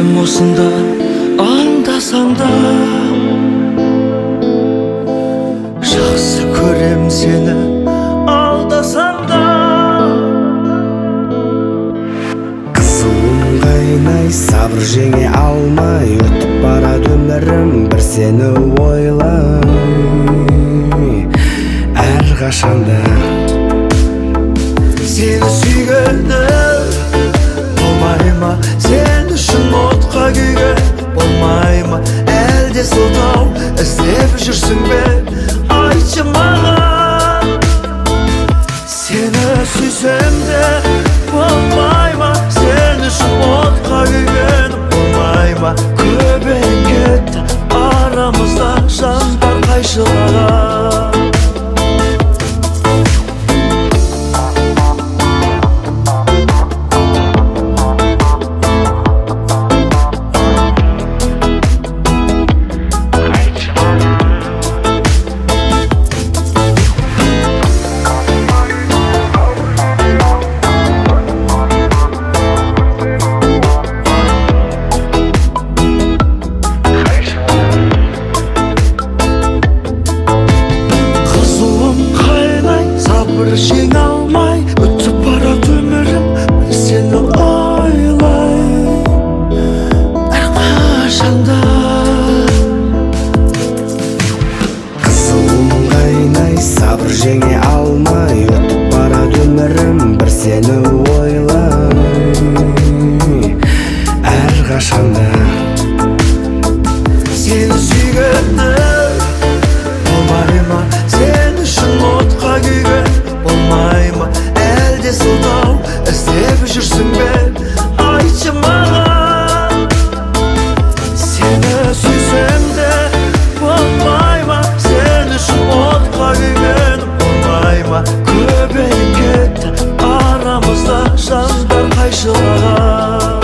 Сен осында аңдасаң да жақсы көрем сені алдасаң да. Қызуым қайнай, сабыр жеңе алмай, өтіп барады өмірім бір сені ойлай әрқашанда. Сені сүйгенім болмай ма, сен үшін отқа күйген болмай ма, әлде сылтау іздеп жүрсің бе, айтшы маған. Сені сүйсем де болмай ма, сен үшін отқа күйген болмай ма, көбейіп кетті арамызда жандар қайшылаған. Жеңе алмай, өтіп барады өмірім сені ойлай әрқашанда. Қызуым қайнай, сабыр жеңе алмай, өтіп барады өмірім бір сені ойлай әрқашанда. Сені сүйгенім болмай ма, сен үшін отқа күйген болмай ма, әлде сылтау іздеп жүрсің бе, айтшы маған. Сені сүйсем де болмай ма, сен үшін отқа күйген болмай ма, көбейіп кетті арамызда жандар қайшылаған.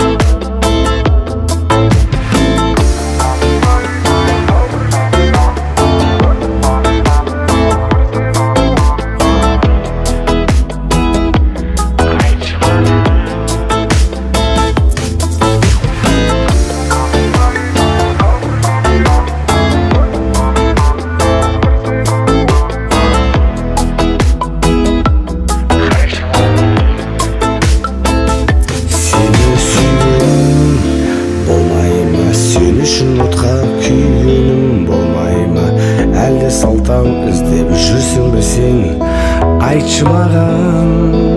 Сен үшін отқа күйгенім болмай ма, әлде сылтау іздеп жүрсің бе сен, айтшы маған.